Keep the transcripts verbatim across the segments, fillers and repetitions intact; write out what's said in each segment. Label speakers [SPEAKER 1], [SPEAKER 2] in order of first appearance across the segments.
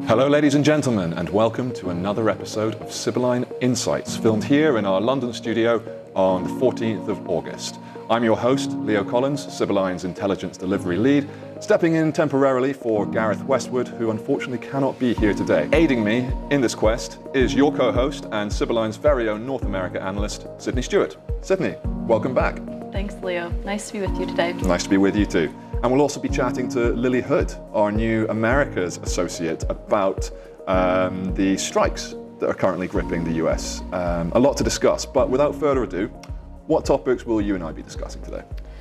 [SPEAKER 1] Hello ladies and gentlemen, and welcome to another episode of Sibylline Insights, filmed here in our London studio on the fourteenth of August. I'm your host, Leo Collins, Sibylline's intelligence delivery lead, stepping in temporarily for Gareth Westwood, who unfortunately cannot be here today. Aiding me in this quest is your co-host and Sibylline's very own North America analyst, Sydney Stewart. Sydney, welcome back.
[SPEAKER 2] Thanks, Leo. Nice to be with you today.
[SPEAKER 1] Nice to be with you too. And we'll also be chatting to Lily Hood, our new Americas associate, about um, the strikes that are currently gripping the U S. Um, a lot to discuss, but without further ado, what topics will you and I be discussing today?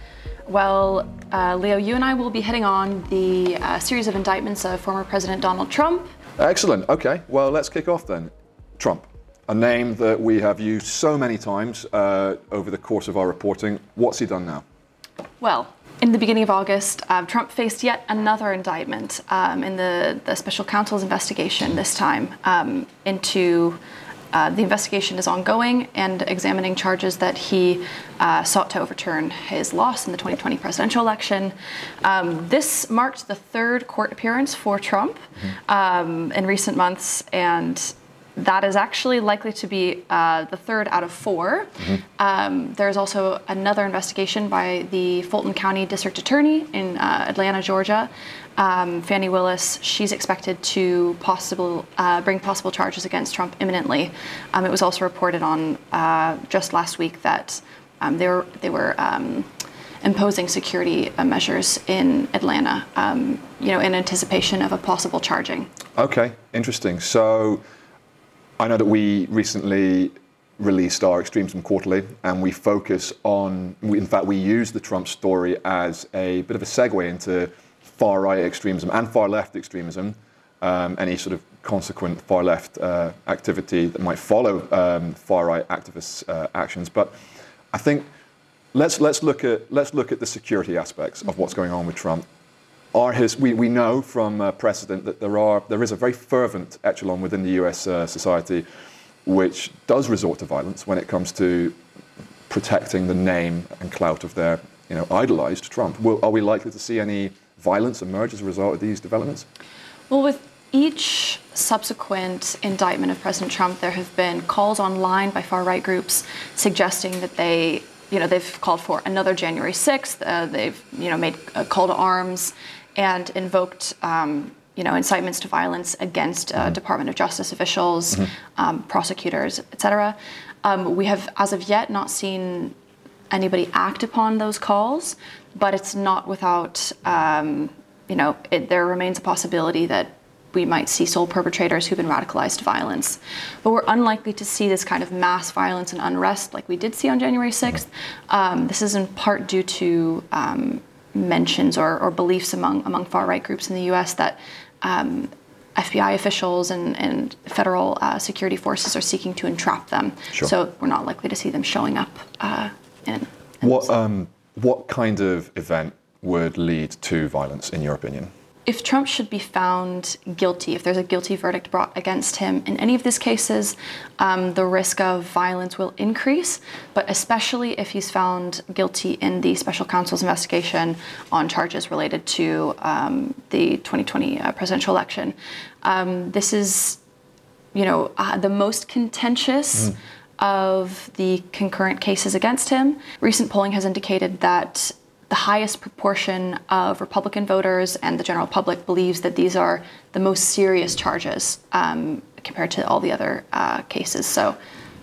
[SPEAKER 2] Well, uh, Leo, you and I will be hitting on the uh, series of indictments of former President Donald Trump.
[SPEAKER 1] Excellent. Okay, well, let's kick off then. Trump, a name that we have used so many times uh, over the course of our reporting. What's he done now?
[SPEAKER 2] Well, in the beginning of August, uh, Trump faced yet another indictment um, in the, the special counsel's investigation, this time um, into uh, the investigation is ongoing and examining charges that he uh, sought to overturn his loss in the twenty twenty presidential election. Um, this marked the third court appearance for Trump mm-hmm. um, in recent months, and that is actually likely to be uh, the third out of four. Mm-hmm. Um, there's also another investigation by the Fulton County District Attorney in uh, Atlanta, Georgia. Um, Fannie Willis, she's expected to possible, uh, bring possible charges against Trump imminently. Um, it was also reported on uh, just last week that um, they were, they were um, imposing security uh, measures in Atlanta, um, you know, in anticipation of a possible charging.
[SPEAKER 1] Okay, interesting. So I know that we recently released our Extremism Quarterly, and we focus on, we, in fact, we use the Trump story as a bit of a segue into far-right extremism and far-left extremism, um, any sort of consequent far-left uh, activity that might follow um, far-right activists' uh, actions. But I think let's let's look at let's look at the security aspects of what's going on with Trump. Are his, we, we know from uh, precedent that there are there is a very fervent echelon within the U S uh, society which does resort to violence when it comes to protecting the name and clout of their, you know, idolized Trump. Will, are we likely to see any violence emerge as a result of these developments?
[SPEAKER 2] Well, with each subsequent indictment of President Trump, there have been calls online by far-right groups suggesting that they, you know, they've called for another January sixth. Uh, they've, you know, made a call to arms and invoked, um, you know, incitements to violence against uh, mm-hmm. Department of Justice officials, mm-hmm. um, prosecutors, et cetera. Um, we have, as of yet, not seen anybody act upon those calls, but it's not without, um, you know, it, there remains a possibility that we might see sole perpetrators who've been radicalized to violence. But we're unlikely to see this kind of mass violence and unrest like we did see on January sixth. Um, this is in part due to um, mentions or, or beliefs among, among far-right groups in the U S that um, F B I officials and, and federal uh, security forces are seeking to entrap them.
[SPEAKER 1] Sure.
[SPEAKER 2] So we're not likely to see them showing up uh, in, in
[SPEAKER 1] What, um, what kind of event would lead to violence, in your opinion?
[SPEAKER 2] If Trump should be found guilty, if there's a guilty verdict brought against him in any of these cases, um, the risk of violence will increase, but especially if he's found guilty in the special counsel's investigation on charges related to um, the twenty twenty uh, presidential election. Um, this is, you know, uh, the most contentious mm. of the concurrent cases against him. Recent polling has indicated that the highest proportion of Republican voters and the general public believes that these are the most serious charges um, compared to all the other uh, cases. So,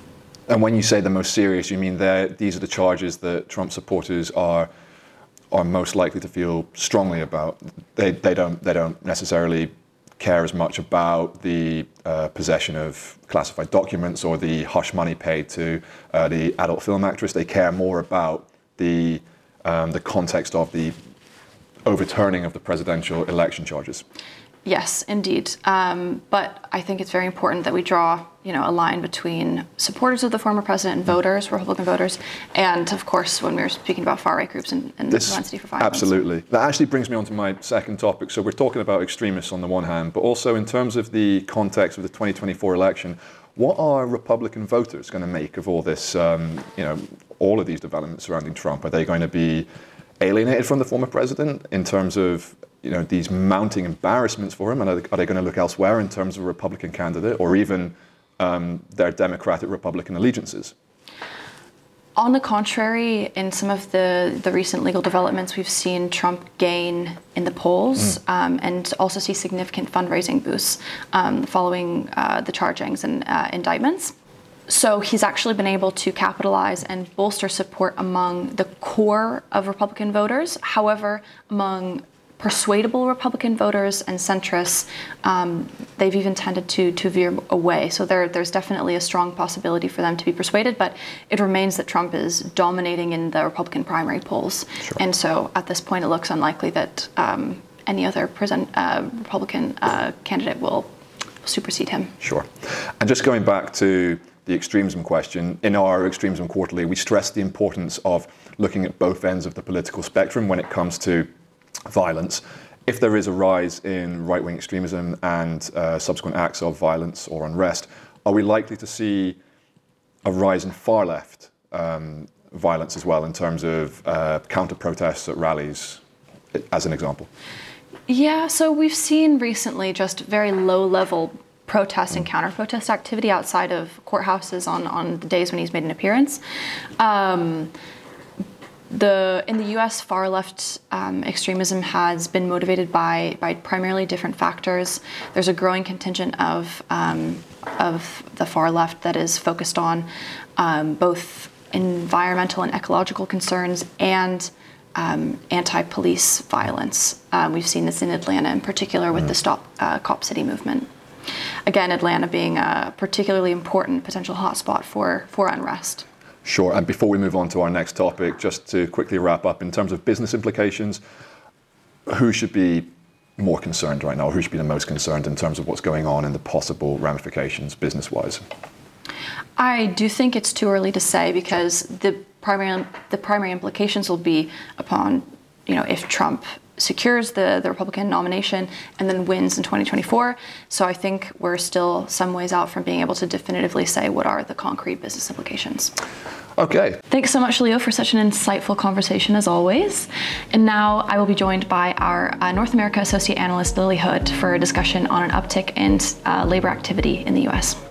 [SPEAKER 1] and when you say the most serious, you mean that these are the charges that Trump supporters are are most likely to feel strongly about. They they don't they don't necessarily care as much about the uh, possession of classified documents or the hush money paid to uh, the adult film actress. They care more about the Um, the context of the overturning of the presidential election charges.
[SPEAKER 2] Yes, indeed. Um, but I think it's very important that we draw, you know, a line between supporters of the former president and voters, Republican voters, and of course, when we're speaking about far-right groups and, and
[SPEAKER 1] this,
[SPEAKER 2] propensity for violence.
[SPEAKER 1] Absolutely. That actually brings me on to my second topic. So we're talking about extremists on the one hand, but also in terms of the context of the twenty twenty-four election, what are Republican voters going to make of all this, um, you know, all of these developments surrounding Trump? Are they going to be alienated from the former president in terms of you know, these mounting embarrassments for him? And are they, are they going to look elsewhere in terms of a Republican candidate, or even um, their Democratic Republican allegiances?
[SPEAKER 2] On the contrary, in some of the, the recent legal developments, we've seen Trump gain in the polls mm. um, and also see significant fundraising boosts um, following uh, the chargings and uh, indictments. So he's actually been able to capitalize and bolster support among the core of Republican voters. However, among persuadable Republican voters and centrists, um, they've even tended to to veer away. So there, there's definitely a strong possibility for them to be persuaded, but it remains that Trump is dominating in the Republican primary polls. Sure. And so at this point, it looks unlikely that um, any other present, uh, Republican uh, candidate will supersede him.
[SPEAKER 1] Sure. And just going back to the extremism question, in our Extremism Quarterly, we stress the importance of looking at both ends of the political spectrum when it comes to violence. If there is a rise in right-wing extremism and uh, subsequent acts of violence or unrest, are we likely to see a rise in far-left um, violence as well, in terms of uh, counter-protests at rallies, as an example?
[SPEAKER 2] Yeah, so we've seen recently just very low-level protest and counter-protest activity outside of courthouses on, on the days when he's made an appearance. Um, The, in the U S, far-left um, extremism has been motivated by, by primarily different factors. There's a growing contingent of, um, of the far-left that is focused on um, both environmental and ecological concerns and um, anti-police violence. Um, we've seen this in Atlanta in particular with the Stop uh, Cop City movement. Again, Atlanta being a particularly important potential hotspot for, for unrest.
[SPEAKER 1] Sure, and before we move on to our next topic, just to quickly wrap up, in terms of business implications, who should be more concerned right now? Who should be the most concerned in terms of what's going on and the possible ramifications business-wise?
[SPEAKER 2] I do think it's too early to say, because the primary the primary implications will be upon, you know, if Trump secures the, the Republican nomination and then wins in twenty twenty-four. So I think we're still some ways out from being able to definitively say what are the concrete business implications.
[SPEAKER 1] Okay.
[SPEAKER 2] Thanks so much, Leo, for such an insightful conversation as always. And now I will be joined by our uh, North America Associate Analyst, Lily Hood, for a discussion on an uptick in uh, labor activity in the U S.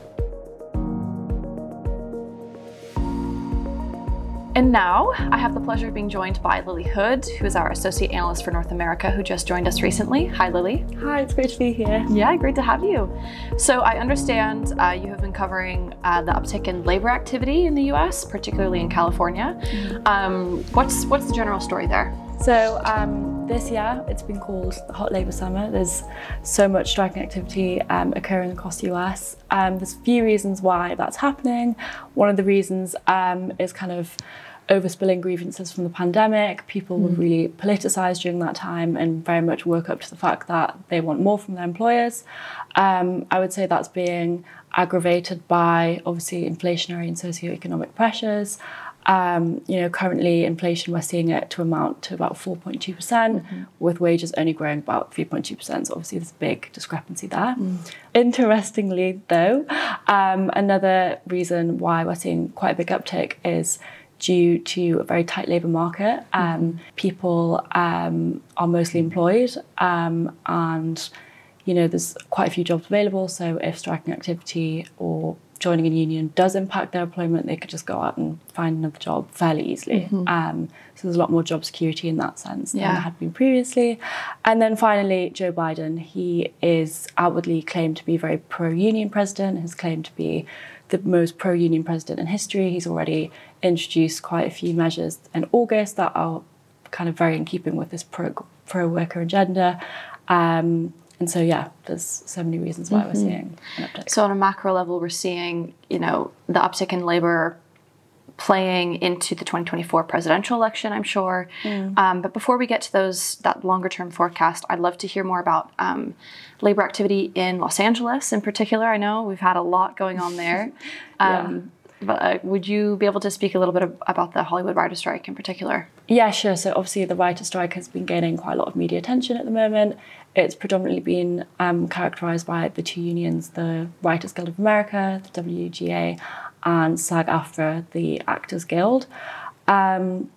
[SPEAKER 2] And now I have the pleasure of being joined by Lily Hood, who is our Associate Analyst for North America, who just joined us recently. Hi, Lily.
[SPEAKER 3] Hi, it's great to be here.
[SPEAKER 2] Yeah, great to have you. So I understand uh, you have been covering uh, the uptick in labor activity in the U S, particularly in California. Mm-hmm. Um, what's what's the general story there?
[SPEAKER 3] So um, this year, it's been called the Hot Labour Summer. There's so much striking activity um, occurring across the U S. Um, there's a few reasons why that's happening. One of the reasons um, is kind of overspilling grievances from the pandemic. People mm. were really politicised during that time and very much woke up to the fact that they want more from their employers. Um, I would say that's being aggravated by, obviously, inflationary and socioeconomic pressures. Um, you know, currently inflation, we're seeing it to amount to about four point two percent, mm-hmm. with wages only growing about three point two percent. So obviously there's a big discrepancy there. Mm. Interestingly, though, um, another reason why we're seeing quite a big uptick is due to a very tight labour market. Um, mm-hmm. People um, are mostly employed um, and, you know, there's quite a few jobs available. So if striking activity or joining a union does impact their employment, they could just go out and find another job fairly easily. Mm-hmm. Um, so there's a lot more job security in that sense yeah. than there had been previously. And then finally, Joe Biden, he is outwardly claimed to be a very pro-union president, has claimed to be the most pro-union president in history. He's already introduced quite a few measures in August that are kind of very in keeping with this pro, pro-worker agenda. Um, And so, yeah, there's so many reasons why mm-hmm. we're seeing an uptick.
[SPEAKER 2] So on a macro level, we're seeing, you know, the uptick in labor playing into the twenty twenty-four presidential election, I'm sure. Mm. Um, but before we get to those that longer term forecast, I'd love to hear more about um, labor activity in Los Angeles in particular. I know we've had a lot going on there.
[SPEAKER 3] yeah.
[SPEAKER 2] um, but uh, would you be able to speak a little bit about the Hollywood writer strike in particular?
[SPEAKER 3] Yeah, sure. So obviously the writer strike has been gaining quite a lot of media attention at the moment. It's predominantly been um, characterised by the two unions, the Writers Guild of America, the W G A, and SAG-AFTRA, the Actors Guild. Um,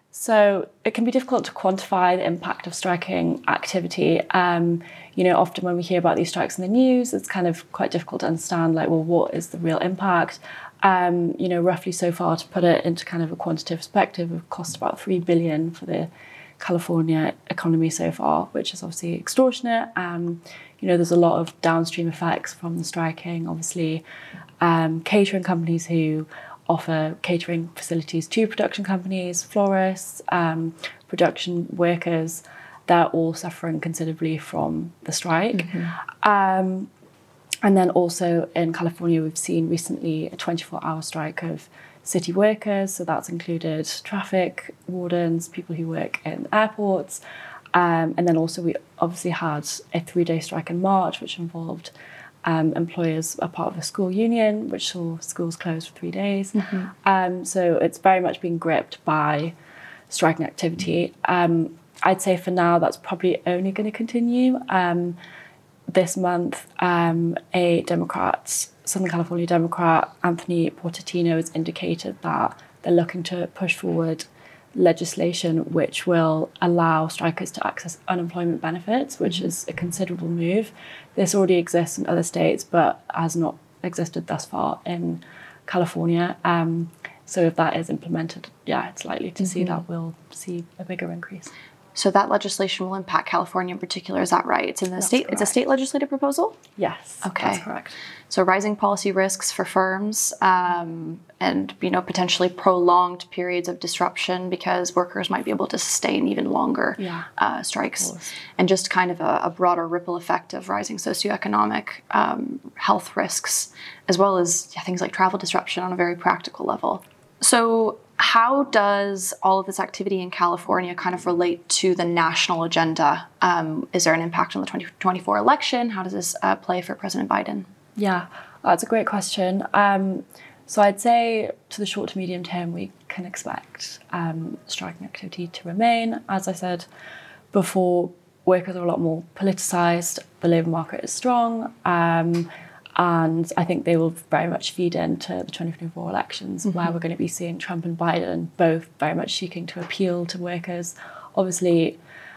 [SPEAKER 3] So it can be difficult to quantify the impact of striking activity. Um, you know, often when we hear about these strikes in the news, it's kind of quite difficult to understand, like, well, what is the real impact? Um, you know, roughly so far, to put it into kind of a quantitative perspective, it cost about three billion dollars for the California economy so far, which is obviously extortionate. Um, you know, there's a lot of downstream effects from the striking. Obviously, um, catering companies who offer catering facilities to production companies, florists, um, production workers, they're all suffering considerably from the strike. Mm-hmm. Um, and then also in California, we've seen recently a twenty-four hour strike of city workers. So that's included traffic wardens, people who work in airports. Um, and then also we obviously had a three day strike in March, which involved Um, employers are part of a school union, which saw schools closed for three days. Mm-hmm. Um, so it's very much being gripped by striking activity. Um, I'd say for now that's probably only going to continue. Um, this month, um, a Democrat, Southern California Democrat, Anthony Portantino, has indicated that they're looking to push forward legislation which will allow strikers to access unemployment benefits, which mm-hmm. is a considerable move. This already exists in other states, but has not existed thus far in California. Um, so if that is implemented, yeah, it's likely to mm-hmm. see that we'll see a bigger increase.
[SPEAKER 2] So that legislation will impact California in particular, is that right? It's in the
[SPEAKER 3] That's
[SPEAKER 2] state.
[SPEAKER 3] correct.
[SPEAKER 2] It's a state legislative proposal?
[SPEAKER 3] Yes,
[SPEAKER 2] okay.
[SPEAKER 3] That's correct.
[SPEAKER 2] So rising policy risks for firms, um, and you know potentially prolonged periods of disruption because workers might be able to sustain even longer
[SPEAKER 3] yeah,
[SPEAKER 2] uh, strikes, and just kind of a, a broader ripple effect of rising socioeconomic um, health risks, as well as yeah, things like travel disruption on a very practical level. So how does all of this activity in California kind of relate to the national agenda? Um, is there an impact on the twenty twenty-four election? How does this uh, play for President Biden?
[SPEAKER 3] Yeah, that's a great question. Um, so I'd say to the short to medium term, we can expect um, striking activity to remain. As I said before, workers are a lot more politicised, the labour market is strong, um, and I think they will very much feed into the twenty twenty-four elections, mm-hmm. where we're going to be seeing Trump and Biden both very much seeking to appeal to workers. Obviously,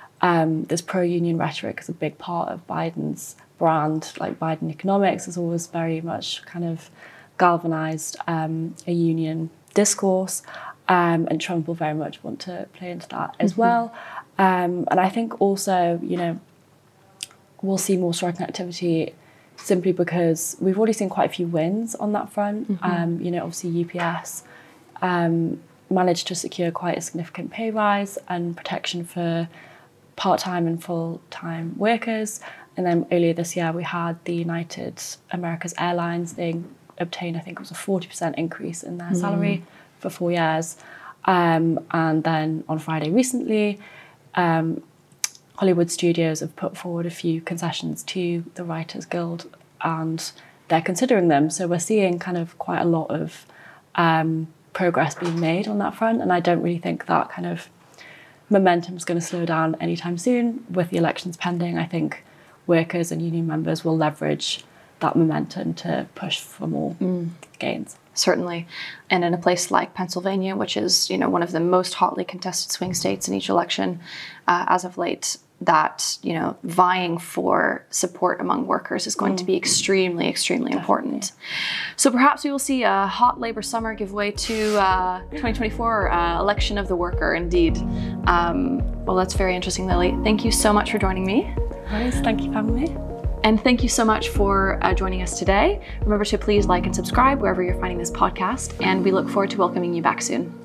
[SPEAKER 3] um, this pro-union rhetoric is a big part of Biden's brand. Like Biden economics has always very much kind of galvanised um, a union discourse, um, and Trump will very much want to play into that as mm-hmm. well. Um, and I think also, you know, we'll see more striking activity simply because we've already seen quite a few wins on that front. Mm-hmm. Um, you know, obviously U P S um, managed to secure quite a significant pay rise and protection for part-time and full-time workers. And then earlier this year, we had the United Americas Airlines. They obtained, I think it was a forty percent increase in their mm. salary for four years. Um, and then on Friday recently, um, Hollywood studios have put forward a few concessions to the Writers Guild, and they're considering them. So we're seeing kind of quite a lot of um, progress being made on that front. And I don't really think that kind of momentum is going to slow down anytime soon. With the elections pending, I think workers and union members will leverage that momentum to push for more mm. gains.
[SPEAKER 2] Certainly. And in a place like Pennsylvania, which is, you know, one of the most hotly contested swing states in each election uh, as of late, that, you know, vying for support among workers is going mm. to be extremely, extremely Definitely. important. So perhaps we will see a hot labor summer give way to uh, twenty twenty-four uh, election of the worker, indeed. Um, well, that's very interesting, Lily. Thank you so much for joining me.
[SPEAKER 3] Nice. Thank you for having me.
[SPEAKER 2] And thank you so much for uh, joining us today. Remember to please like and subscribe wherever you're finding this podcast, and we look forward to welcoming you back soon.